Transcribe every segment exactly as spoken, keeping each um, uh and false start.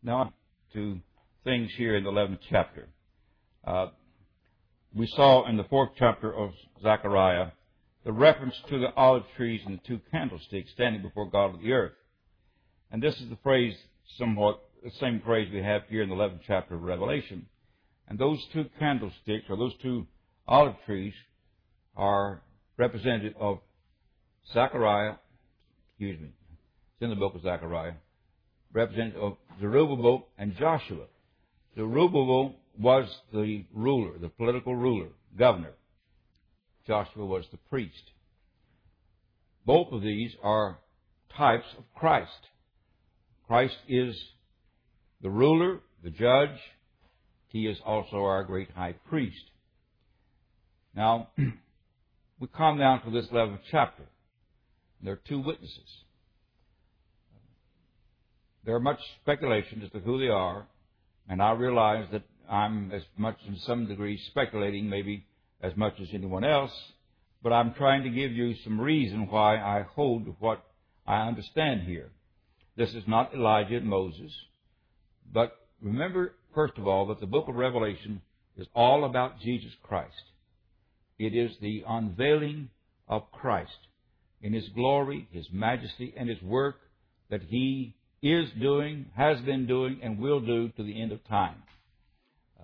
Now to things here in the eleventh chapter. Uh, we saw in the fourth chapter of Zechariah the reference to the olive trees and the two candlesticks standing before God of the earth. And this is the phrase, somewhat the same phrase we have here in the eleventh chapter of Revelation. And those two candlesticks, or those two olive trees, are representative of Zechariah, excuse me, it's in the book of Zechariah, representative of Zerubbabel and Joshua. Zerubbabel was the ruler, the political ruler, governor. Joshua was the priest. Both of these are types of Christ. Christ is the ruler, the judge. He is also our great high priest. Now, we come down to this eleventh chapter. There are two witnesses. There are much speculation as to who they are, and I realize that I'm as much in some degree speculating maybe as much as anyone else, but I'm trying to give you some reason why I hold to what I understand here. This is not Elijah and Moses, but remember, first of all, that the book of Revelation is all about Jesus Christ. It is the unveiling of Christ in His glory, His majesty, and His work that He is doing, has been doing, and will do to the end of time. Uh,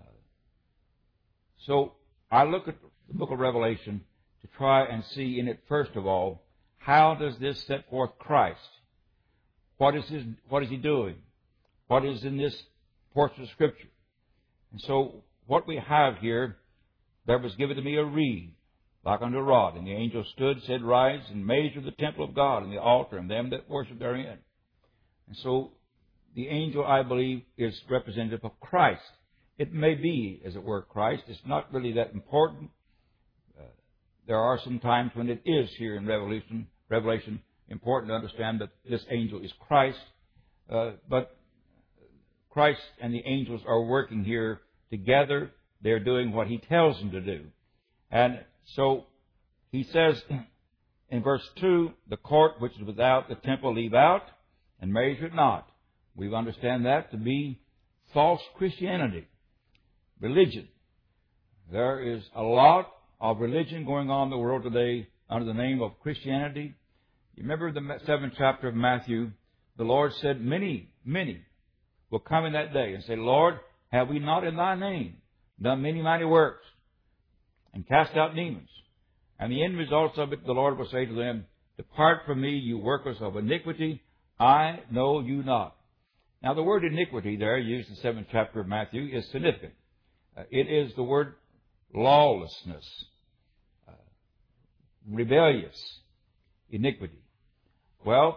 so I look at the book of Revelation to try and see in it, first of all, how does this set forth Christ? What is his, what is He doing? What is in this portion of Scripture? And so what we have here, there was given to me a reed, like unto a rod. And the angel stood, said, Rise and measure the temple of God and the altar and them that worship therein. And so the angel, I believe, is representative of Christ. It may be, as it were, Christ. It's not really that important. Uh, there are some times when it is here in Revelation, Revelation important to understand that this angel is Christ. Uh, but Christ and the angels are working here together. They're doing what He tells them to do. And so He says in verse two, the court which is without the temple leave out, and measure it not. We understand that to be false Christianity, religion. There is a lot of religion going on in the world today under the name of Christianity. You remember the seventh chapter of Matthew, the Lord said, Many, many will come in that day and say, Lord, have we not in Thy name done many mighty works and cast out demons? And the end results of it, the Lord will say to them, Depart from me, you workers of iniquity, I know you not. Now, the word iniquity there, used in the seventh chapter of Matthew, is significant. Uh, it is the word lawlessness, uh, rebellious, iniquity. Well,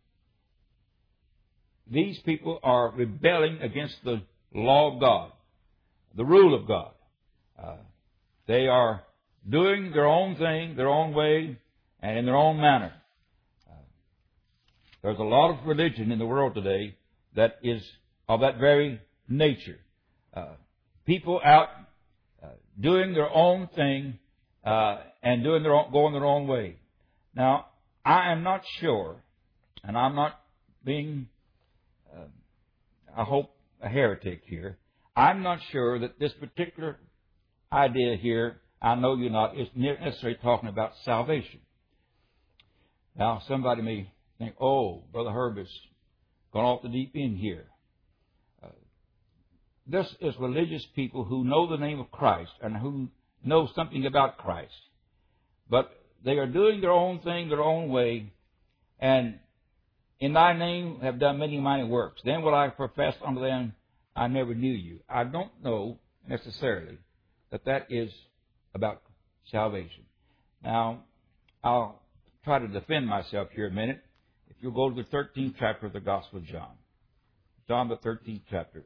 these people are rebelling against the law of God, the rule of God. Uh, they are doing their own thing, their own way, and in their own manner. Uh, there's a lot of religion in the world today that is of that very nature. Uh, people out uh, doing their own thing uh, and doing their own, going their own way. Now, I am not sure, and I'm not being, uh, I hope, a heretic here. I'm not sure that this particular idea here, I know you're not, is necessarily talking about salvation. Now, somebody may think, oh, Brother Herb has gone off the deep end here. Uh, this is religious people who know the name of Christ and who know something about Christ. But they are doing their own thing, their own way, and in Thy name have done many mighty works. Then will I profess unto them, I never knew you. I don't know necessarily that that is about salvation. Now, I'll try to defend myself here a minute. If you'll go to the thirteenth chapter of the Gospel of John. John, the thirteenth chapter.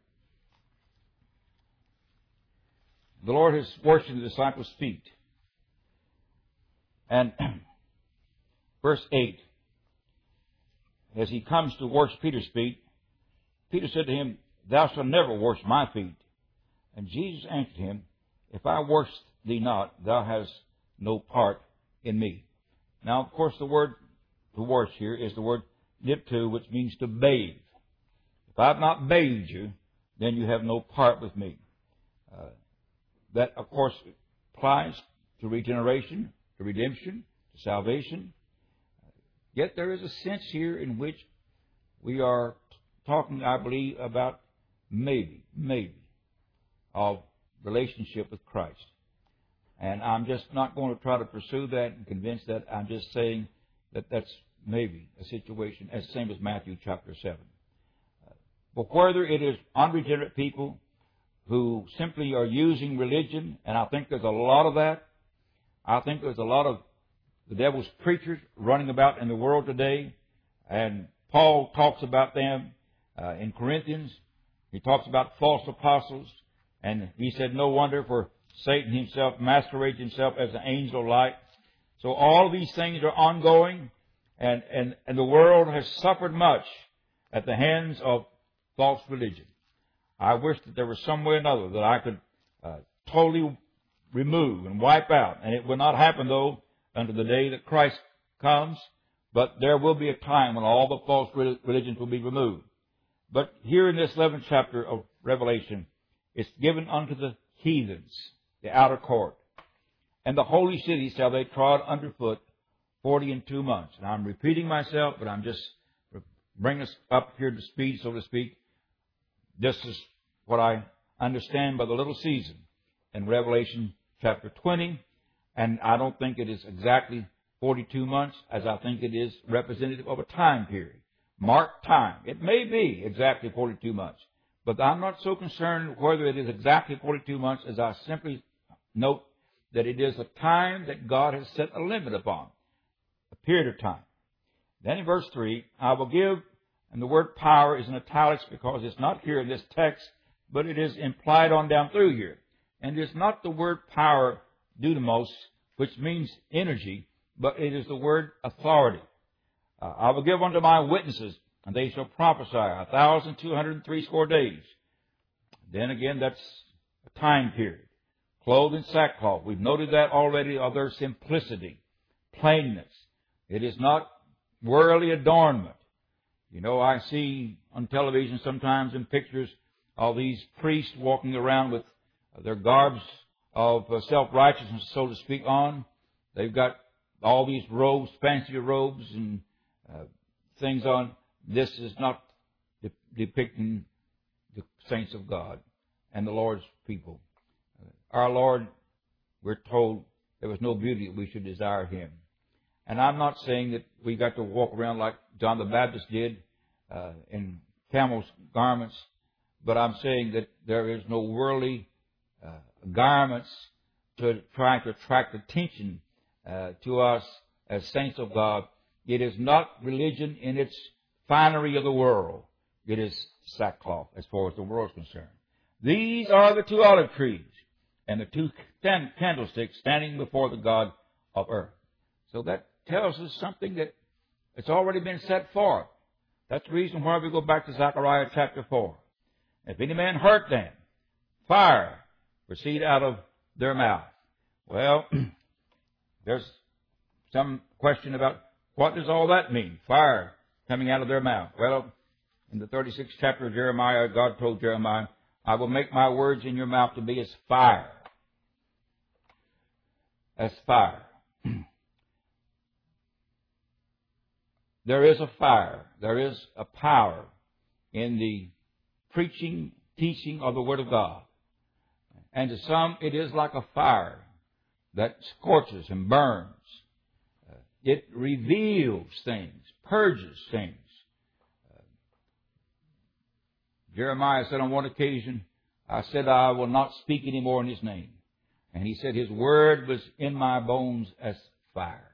The Lord has washed the disciples' feet. And verse eight, as He comes to wash Peter's feet, Peter said to Him, Thou shalt never wash my feet. And Jesus answered him, If I wash thee not, thou hast no part in me. Now, of course, the word to wash here is the word niptu, which means to bathe. If I have not bathed you, then you have no part with me. Uh, that, of course, applies to regeneration, to redemption, to salvation. Yet there is a sense here in which we are talking, I believe, about maybe, maybe, of relationship with Christ. And I'm just not going to try to pursue that and convince that. I'm just saying that that's maybe a situation as same as Matthew chapter seven. But whether it is unregenerate people who simply are using religion, and I think there's a lot of that. I think there's a lot of the devil's preachers running about in the world today. And Paul talks about them uh, in Corinthians. He talks about false apostles. And he said, no wonder, for Satan himself masquerades himself as an angel of light. So all these things are ongoing. And, and, and the world has suffered much at the hands of false religion. I wish that there was some way or another that I could uh, totally remove and wipe out. And it will not happen, though, until the day that Christ comes. But there will be a time when all the false religions will be removed. But here in this eleventh chapter of Revelation, it's given unto the heathens, the outer court. And the holy city shall they trod underfoot forty and two months. And I'm repeating myself, but I'm just bringing us up here to speed, so to speak. This is what I understand by the little season in Revelation chapter twenty. And I don't think it is exactly forty-two months, as I think it is representative of a time period. Marked time. It may be exactly forty-two months. But I'm not so concerned whether it is exactly forty-two months as I simply note that it is a time that God has set a limit upon. A period of time. Then in verse three, I will give, and the word power is in italics because it's not here in this text, but it is implied on down through here. And it is not the word power, dunamos, which means energy, but it is the word authority. Uh, I will give unto my witnesses, and they shall prophesy a thousand two hundred and three score days. Then again, that's a time period. Clothed in sackcloth. We've noted that already of their simplicity, plainness. It is not worldly adornment. You know, I see on television sometimes in pictures all these priests walking around with their garbs of self-righteousness, so to speak, on. They've got all these robes, fancy robes and uh, things on. This is not de- depicting the saints of God and the Lord's people. Our Lord, we're told, there was no beauty that we should desire Him. And I'm not saying that we got to walk around like John the Baptist did uh, in camel's garments, but I'm saying that there is no worldly uh, garments to try to attract attention uh, to us as saints of God. It is not religion in its finery of the world. It is sackcloth as far as the world is concerned. These are the two olive trees and the two candlesticks standing before the God of earth. So that tells us something that it's already been set forth. That's the reason why we go back to Zechariah chapter four. If any man hurt them, fire proceed out of their mouth. Well, there's some question about what does all that mean? Fire coming out of their mouth. Well, in the thirty-sixth chapter of Jeremiah, God told Jeremiah, I will make my words in your mouth to be as fire. As fire. There is a fire. There is a power in the preaching, teaching of the Word of God. And to some, it is like a fire that scorches and burns. Uh, it reveals things, purges things. Uh, Jeremiah said on one occasion, I said, I will not speak any more in His name. And he said, His word was in my bones as fire.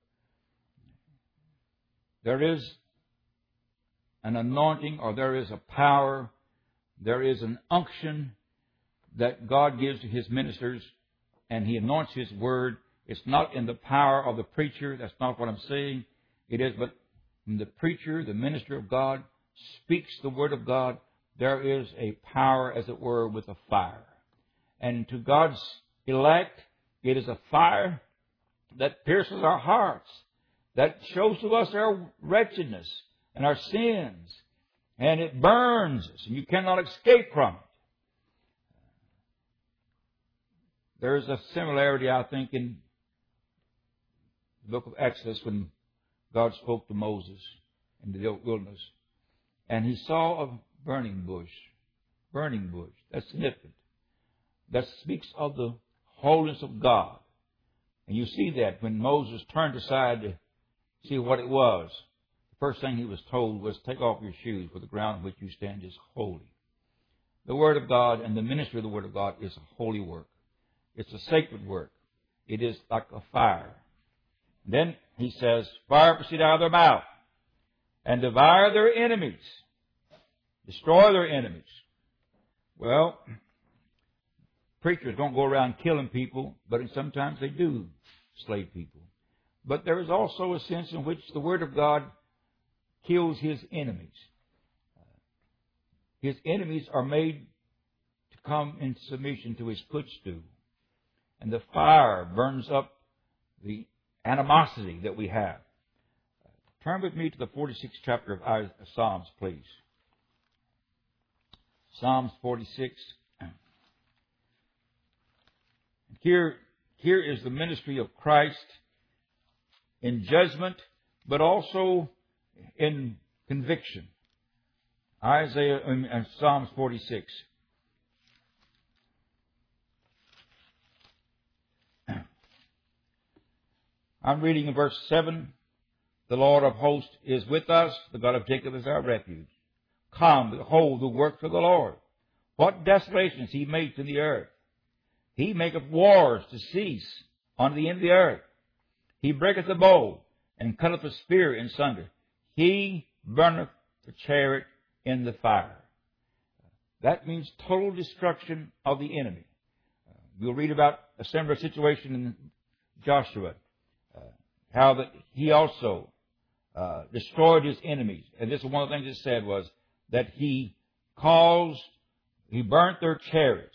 There is an anointing, or there is a power, there is an unction that God gives to His ministers, and He anoints His word. It's not in the power of the preacher. That's not what I'm saying. It is, but when the preacher, the minister of God, speaks the word of God, there is a power, as it were, with a fire. And to God's elect, it is a fire that pierces our hearts, that shows to us our wretchedness and our sins. and it burns us, and you cannot escape from it. There's a similarity, I think, in the book of Exodus when God spoke to Moses in the wilderness. And he saw a burning bush. Burning bush. That's significant. That speaks of the holiness of God. And you see that when Moses turned aside to see what it was, the first thing he was told was, take off your shoes, for the ground on which you stand is holy. The Word of God and the ministry of the Word of God is a holy work. It's a sacred work. It is like a fire. And then he says, fire proceed out of their mouth and devour their enemies. Destroy their enemies. Well, preachers don't go around killing people, but sometimes they do slay people. But there is also a sense in which the Word of God kills His enemies. His enemies are made to come in submission to His footstool. And the fire burns up the animosity that we have. Turn with me to the forty-sixth chapter of Psalms, please. Psalms forty-six. Here, here is the ministry of Christ in judgment, but also in conviction. Isaiah and Psalms forty-six. I'm reading in verse seven. The Lord of hosts is with us. The God of Jacob is our refuge. Come, behold the works of the Lord. What desolations He makes in the earth. He maketh wars to cease on the end of the earth. He breaketh the bow and cutteth the spear in sunder. He burneth the chariot in the fire. That means total destruction of the enemy. Uh, we'll read about a similar situation in Joshua. Uh, how that he also uh, destroyed his enemies. And this is one of the things it said was that he caused, he burnt their chariots.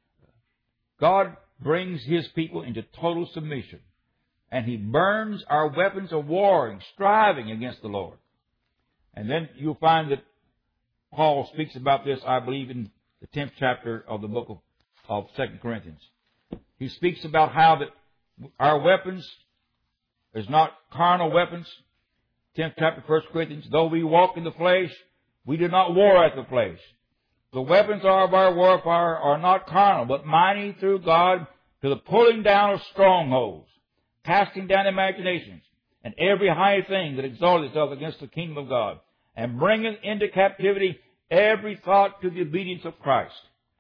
God brings His people into total submission. And He burns our weapons of warring, striving against the Lord. And then you'll find that Paul speaks about this, I believe, in the tenth chapter of the book of, of Second Corinthians. He speaks about how that our weapons is not carnal weapons. tenth chapter, First Corinthians, though we walk in the flesh, we do not war at the flesh. The weapons of our warfare are not carnal, but mighty through God to the pulling down of strongholds, casting down imaginations, and every high thing that exalts itself against the kingdom of God, and bringing into captivity every thought to the obedience of Christ.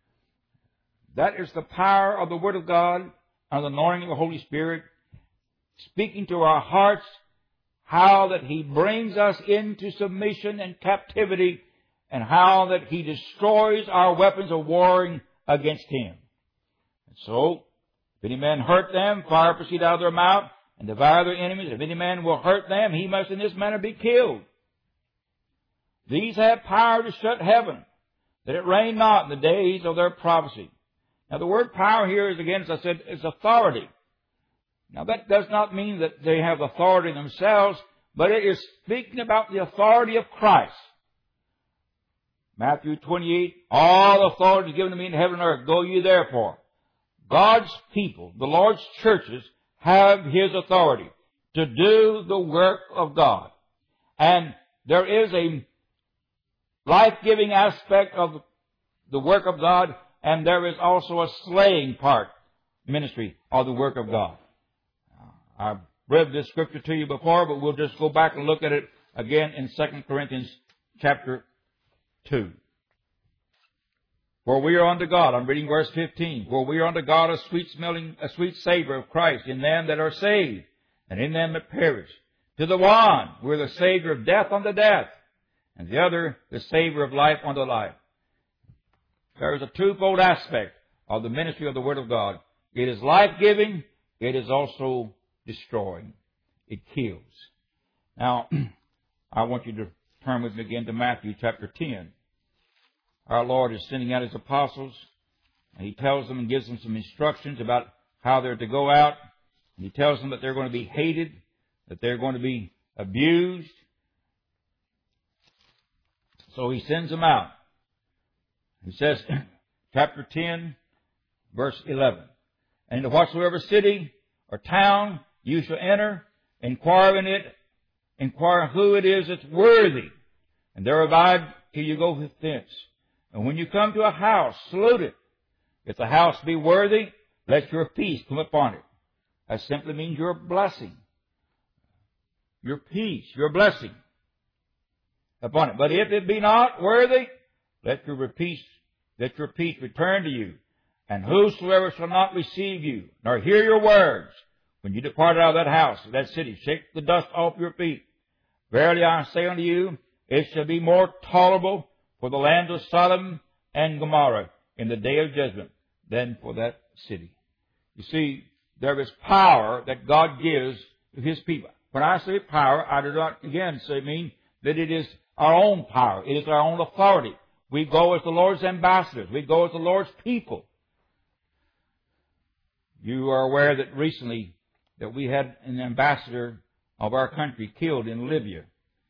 That is the power of the Word of God and the anointing of the Holy Spirit, speaking to our hearts how that He brings us into submission and captivity, and how that He destroys our weapons of warring against Him. And so, if any man hurt them, fire proceed out of their mouth, and devour their enemies. If any man will hurt them, he must in this manner be killed. These have power to shut heaven, that it rain not in the days of their prophecy. Now the word power here is, again, as I said, is authority. Now that does not mean that they have authority themselves, but it is speaking about the authority of Christ. Matthew twenty-eight, all authority is given to me in heaven and earth. Go ye therefore. God's people, the Lord's churches, have His authority to do the work of God. And there is a life-giving aspect of the work of God, and there is also a slaying part, ministry, of the work of God. I've read this scripture to you before, but we'll just go back and look at it again in Second Corinthians chapter two. For we are unto God, I'm reading verse fifteen, for we are unto God a sweet smelling, a sweet savor of Christ in them that are saved, and in them that perish. To the one, we're the Savior of death unto death, and the other, the Savior of life unto life. There is a twofold aspect of the ministry of the Word of God. It is life-giving, it is also destroying. It kills. Now, I want you to turn with me again to Matthew chapter ten. Our Lord is sending out His apostles, and He tells them and gives them some instructions about how they're to go out. And He tells them that they're going to be hated, that they're going to be abused. So he sends them out. He says, chapter ten, verse eleven, "And into whatsoever city or town you shall enter, inquire in it, inquire who it is that's worthy, and there abide till you go thence. And when you come to a house, salute it. If the house be worthy, let your peace come upon it." That simply means your blessing. Your peace, your blessing upon it. "But if it be not worthy, let your peace, let your peace return to you. And whosoever shall not receive you, nor hear your words, when you depart out of that house, that city, shake the dust off your feet. Verily I say unto you, it shall be more tolerable for the land of Sodom and Gomorrah in the day of judgment than for that city." You see, there is power that God gives to His people. When I say power, I do not, again, say mean that it is our own power. It is our own authority. We go as the Lord's ambassadors. We go as the Lord's people. You are aware that recently that we had an ambassador of our country killed in Libya.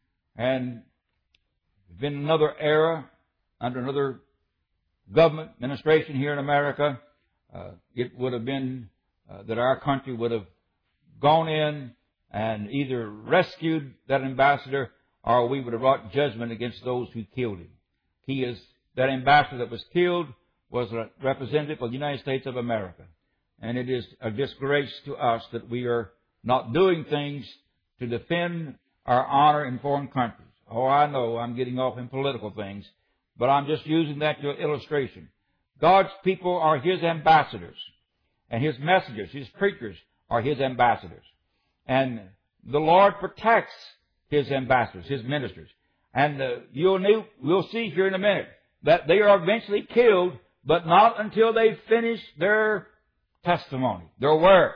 And there's been another era under another government administration here in America. Uh, it would have been uh, that our country would have gone in and either rescued that ambassador or we would have brought judgment against those who killed him. He is, that ambassador that was killed was a representative of the United States of America. And it is a disgrace to us that we are not doing things to defend our honor in foreign countries. Oh, I know I'm getting off in political things, but I'm just using that to illustration. God's people are His ambassadors, and His messengers, His preachers are His ambassadors. And the Lord protects His ambassadors, His ministers. And uh, you'll, know, we'll see here in a minute that they are eventually killed, but not until they finish their testimony, their work.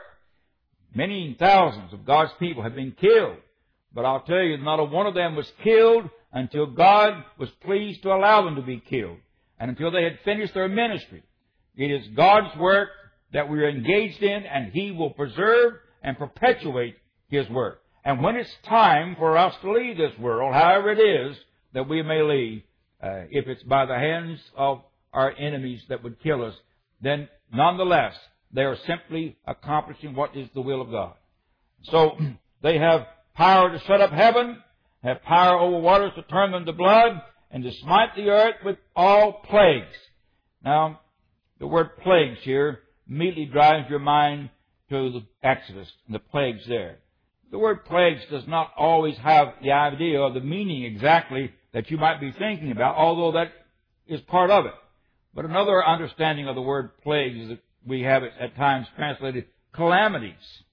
Many thousands of God's people have been killed, but I'll tell you, not a one of them was killed until God was pleased to allow them to be killed, and until they had finished their ministry. It is God's work that we are engaged in, and He will preserve and perpetuate His work. And when it's time for us to leave this world, however it is that we may leave, uh, if it's by the hands of our enemies that would kill us, then nonetheless, they are simply accomplishing what is the will of God. So they have power to shut up heaven, have power over waters to turn them to blood, and to smite the earth with all plagues. Now, the word plagues here immediately drives your mind to the Exodus and the plagues there. The word plagues does not always have the idea or the meaning exactly that you might be thinking about, although that is part of it. But another understanding of the word plagues is that we have it at times translated calamities.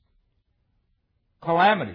Calamities.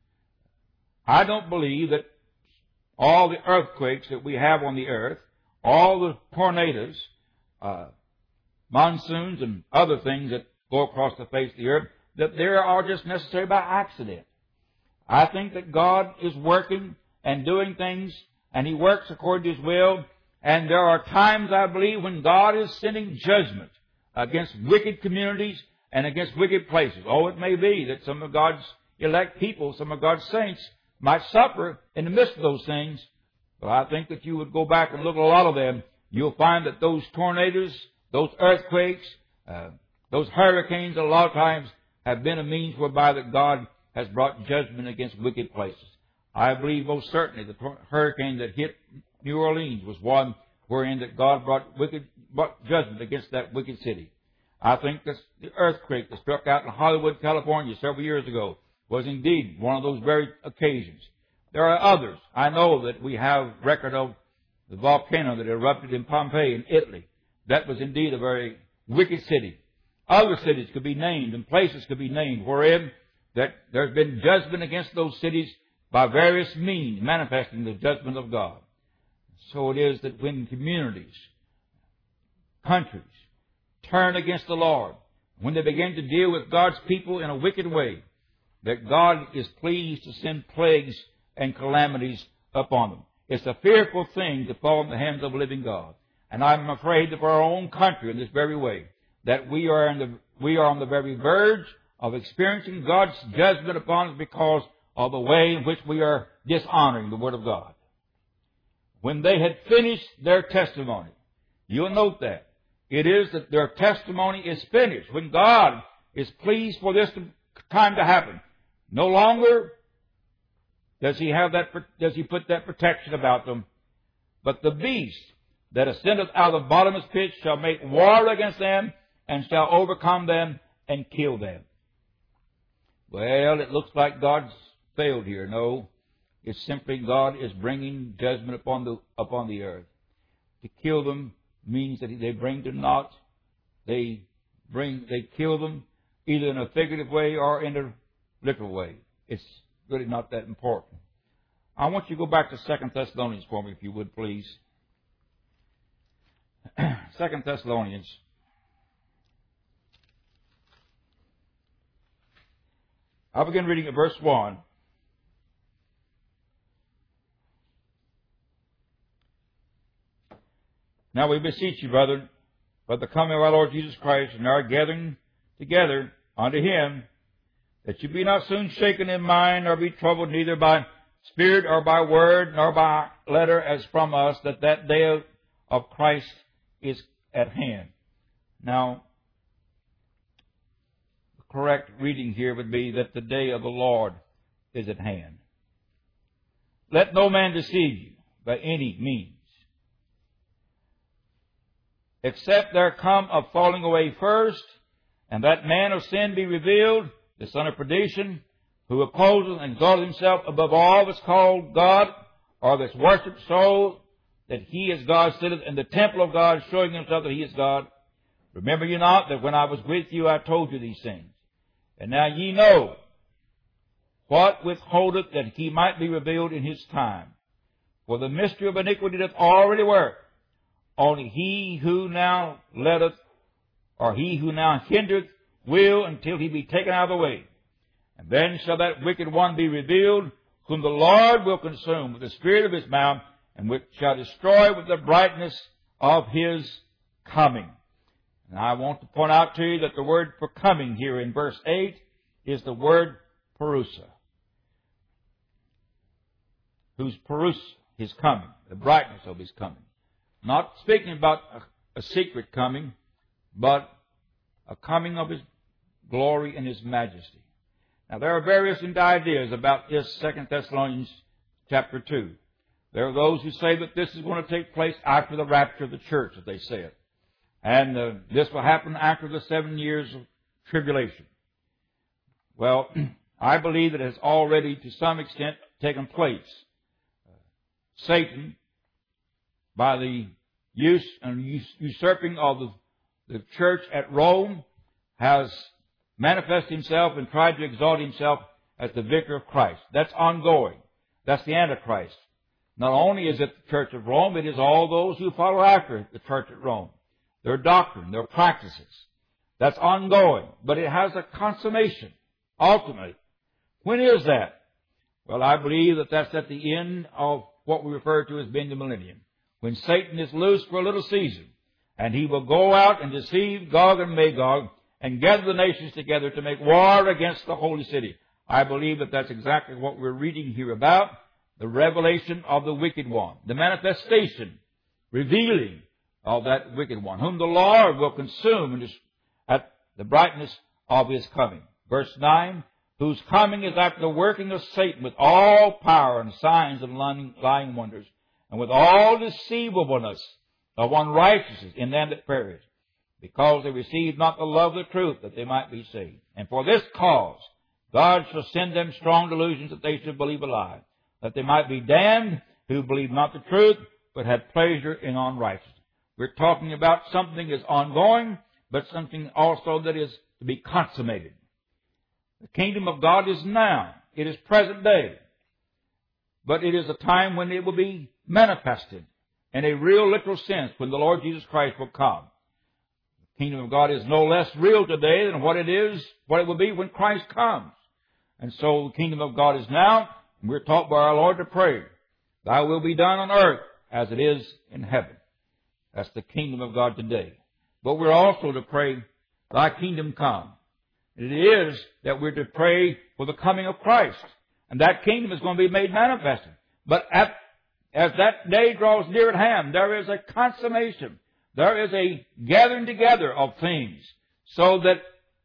I don't believe that all the earthquakes that we have on the earth, all the tornadoes, uh, monsoons and other things that go across the face of the earth, that they are just necessary by accident. I think that God is working and doing things, and He works according to His will, and there are times, I believe, when God is sending judgment against wicked communities and against wicked places. Oh, it may be that some of God's elect people, some of God's saints, might suffer in the midst of those things. But I think that you would go back and look at a lot of them, you'll find that those tornadoes, those earthquakes, uh, those hurricanes, a lot of times have been a means whereby that God has brought judgment against wicked places. I believe most certainly the hurricane that hit New Orleans was one wherein that God brought wicked brought judgment against that wicked city. I think that the earthquake that struck out in Hollywood, California several years ago was indeed one of those very occasions. There are others. I know that we have record of the volcano that erupted in Pompeii in Italy. That was indeed a very wicked city. Other cities could be named and places could be named wherein that there's been judgment against those cities by various means manifesting the judgment of God. So it is that when communities, countries, turn against the Lord, when they begin to deal with God's people in a wicked way, that God is pleased to send plagues and calamities upon them. It's a fearful thing to fall in the hands of a living God. And I'm afraid that for our own country in this very way, that we are, in the, we are on the very verge of experiencing God's judgment upon us because of the way in which we are dishonoring the Word of God. when they had finished their testimony. You'll note that. It is that their testimony is finished. When God is pleased for this time to happen, no longer does He have that, does He put that protection about them, but the beast that ascendeth out of the bottomless pit shall make war against them and shall overcome them and kill them. Well, it looks like God's failed here. No, it's simply God is bringing judgment upon the upon the earth. To kill them means that they bring to naught. They bring, they kill them either in a figurative way or in a literal way. It's really not that important. I want you to go back to Second Thessalonians for me, if you would, please. Second Thessalonians. I'll begin reading at verse one. Now we beseech you, brethren, by the coming of our Lord Jesus Christ and our gathering together unto Him, that you be not soon shaken in mind, nor be troubled neither by spirit or by word, nor by letter as from us, that that day of, of Christ is at hand. Now, the correct reading here would be that the day of the Lord is at hand. Let no man deceive you by any means, except there come a falling away first, and that man of sin be revealed, the son of perdition, who opposes and exalts himself above all that's called God, or that's worshipped, so that he is God, sitteth in the temple of God, showing himself that he is God. Remember you not that when I was with you I told you these things? And now ye know what withholdeth that he might be revealed in his time. For the mystery of iniquity doth already work. Only he who now letteth, or he who now hindereth, will until he be taken out of the way. And then shall that wicked one be revealed, whom the Lord will consume with the spirit of his mouth, and which shall destroy with the brightness of his coming. And I want to point out to you that the word for coming here in verse eight is the word parousia. Whose parousia, his coming, the brightness of his coming. Not speaking about a, a secret coming, but a coming of his glory and his majesty. Now there are various ideas about this Second Thessalonians chapter two. There are those who say that this is going to take place after the rapture of the church, as they say it. And uh, this will happen after the seven years of tribulation. Well, I believe that it has already, to some extent, taken place. Uh, Satan, by the use and usurping of the, the church at Rome, has manifested himself and tried to exalt himself as the vicar of Christ. That's ongoing. That's the Antichrist. Not only is it the church of Rome, it is all those who follow after the church at Rome. Their doctrine, their practices. That's ongoing. But it has a consummation, ultimately. When is that? Well, I believe that that's at the end of what we refer to as being the millennium. When Satan is loose for a little season, and he will go out and deceive Gog and Magog and gather the nations together to make war against the holy city. I believe that that's exactly what we're reading here about. The revelation of the wicked one. The manifestation, revealing of that wicked one, whom the Lord will consume at the brightness of his coming. Verse nine, whose coming is after the working of Satan with all power and signs of lying wonders, and with all deceivableness of unrighteousness in them that perish, because they received not the love of the truth, that they might be saved. And for this cause God shall send them strong delusions, that they should believe a lie, that they might be damned who believe not the truth, but had pleasure in unrighteousness. We're talking about something that's ongoing, but something also that is to be consummated. The kingdom of God is now. It is present day. But it is a time when it will be manifested in a real literal sense when the Lord Jesus Christ will come. The kingdom of God is no less real today than what it is, what it will be when Christ comes. And so the kingdom of God is now, and we're taught by our Lord to pray, Thy will be done on earth as it is in heaven. That's the kingdom of God today. But we're also to pray, Thy kingdom come. It is that we're to pray for the coming of Christ. And that kingdom is going to be made manifested. But at, as that day draws near at hand, there is a consummation. There is a gathering together of things so that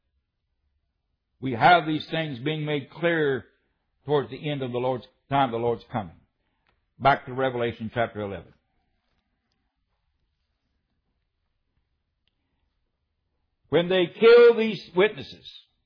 we have these things being made clear towards the end of the Lord's time, the Lord's coming. Back to Revelation chapter eleven. When they kill these witnesses,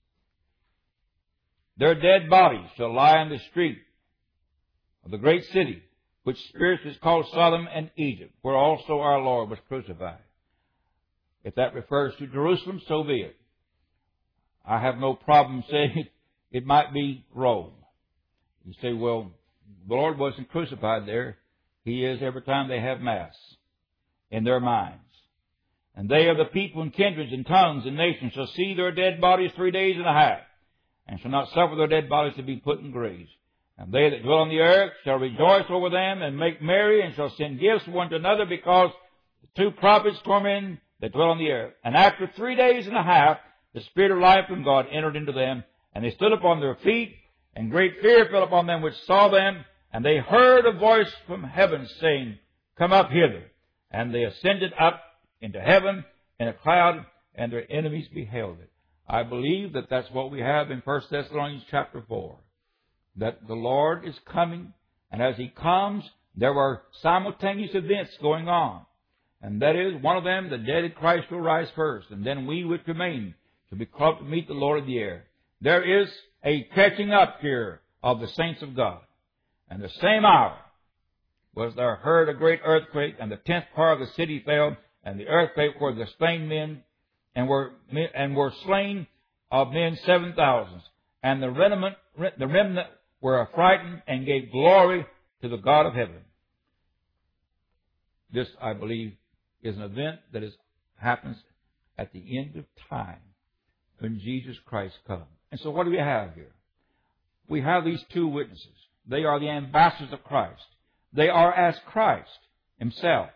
their dead bodies shall lie in the street of the great city, which spiritually is called Sodom and Egypt, where also our Lord was crucified. If that refers to Jerusalem, so be it. I have no problem saying it, it might be Rome. You say, well, the Lord wasn't crucified there. He is every time they have Mass in their minds. And they of the people and kindreds and tongues and nations shall see their dead bodies three days and a half, and shall not suffer their dead bodies to be put in graves. And they that dwell on the earth shall rejoice over them and make merry, and shall send gifts one to another, because the two prophets torment that dwell on the earth. And after three days and a half, the Spirit of life from God entered into them, and they stood upon their feet, and great fear fell upon them which saw them, and they heard a voice from heaven saying, Come up hither. And they ascended up into heaven in a cloud, and their enemies beheld it. I believe that that's what we have in First Thessalonians chapter four. That the Lord is coming, and as He comes, there are simultaneous events going on. And that is, one of them, the dead in Christ will rise first, and then we which remain shall be called to meet the Lord of the air. There is a catching up here of the saints of God. And the same hour was there heard a great earthquake, and the tenth part of the city fell, and the earthquake were the slain men, and were and were slain of men seven thousands. And the remnant, the remnant were affrighted and gave glory to the God of heaven. This, I believe, is an event that is, happens at the end of time when Jesus Christ comes. And so what do we have here? We have these two witnesses. They are the ambassadors of Christ. They are as Christ Himself.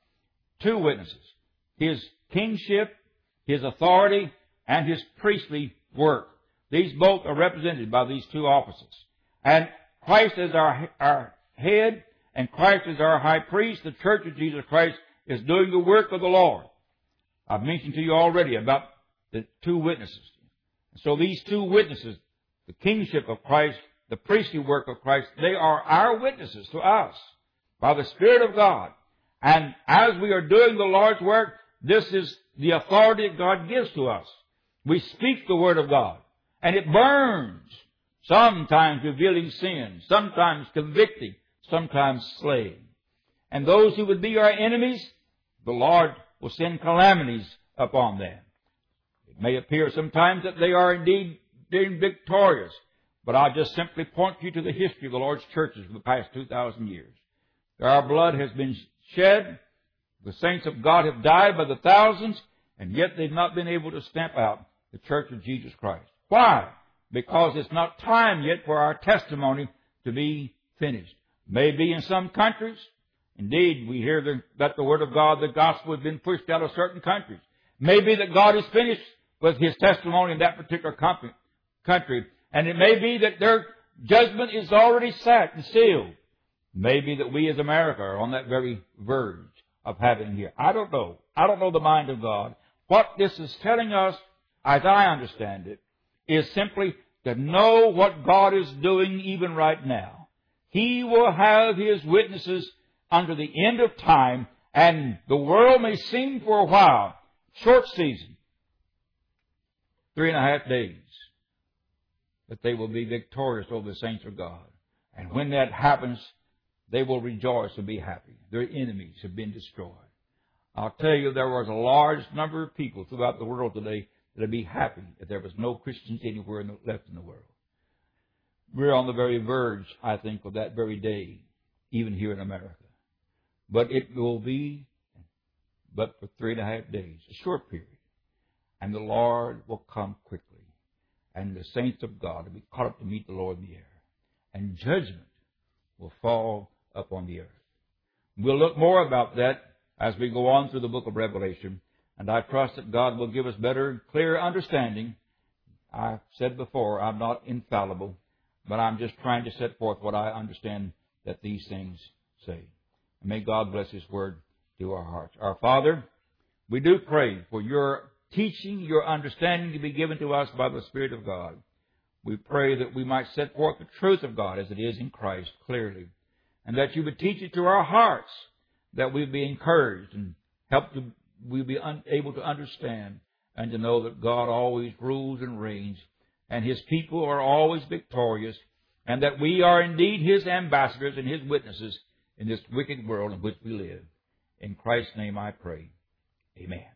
Two witnesses. His kingship, His authority, and His priestly work. These both are represented by these two offices. And Christ is our, our head, and Christ is our high priest. The church of Jesus Christ is doing the work of the Lord. I've mentioned to you already about the two witnesses. So these two witnesses, the kingship of Christ, the priestly work of Christ, they are our witnesses to us by the Spirit of God. And as we are doing the Lord's work, this is the authority that God gives to us. We speak the Word of God, and it burns, sometimes revealing sin, sometimes convicting, sometimes slaying. And those who would be our enemies, the Lord will send calamities upon them. It may appear sometimes that they are indeed being victorious, but I'll just simply point you to the history of the Lord's churches for the past two thousand years. Our blood has been shed. The saints of God have died by the thousands, and yet they've not been able to stamp out the church of Jesus Christ. Why? Because it's not time yet for our testimony to be finished. Maybe in some countries, indeed, we hear the, that the Word of God, the gospel, has been pushed out of certain countries. Maybe that God is finished with His testimony in that particular country. And it may be that their judgment is already set and sealed. Maybe that we as America are on that very verge of having here. I don't know. I don't know the mind of God. What this is telling us, as I understand it, is simply to know what God is doing even right now. He will have His witnesses unto the end of time, and the world may seem for a while, short season, three and a half days, that they will be victorious over the saints of God. And when that happens, they will rejoice and be happy. Their enemies have been destroyed. I'll tell you, there was a large number of people throughout the world today that would be happy if there was no Christians anywhere in the, left in the world. We're on the very verge, I think, of that very day, even here in America. But it will be but for three and a half days, a short period. And the Lord will come quickly. And the saints of God will be caught up to meet the Lord in the air. And judgment will fall upon the earth. We'll look more about that as we go on through the book of Revelation. And I trust that God will give us better, clearer understanding. I've said before, I'm not infallible, but I'm just trying to set forth what I understand that these things say. And may God bless His Word to our hearts. Our Father, we do pray for your teaching, your understanding to be given to us by the Spirit of God. We pray that we might set forth the truth of God as it is in Christ clearly, and that you would teach it to our hearts, that we would be encouraged and help to we be un, able to understand and to know that God always rules and reigns, and His people are always victorious, and that we are indeed His ambassadors and His witnesses in this wicked world in which we live. In Christ's name I pray. Amen.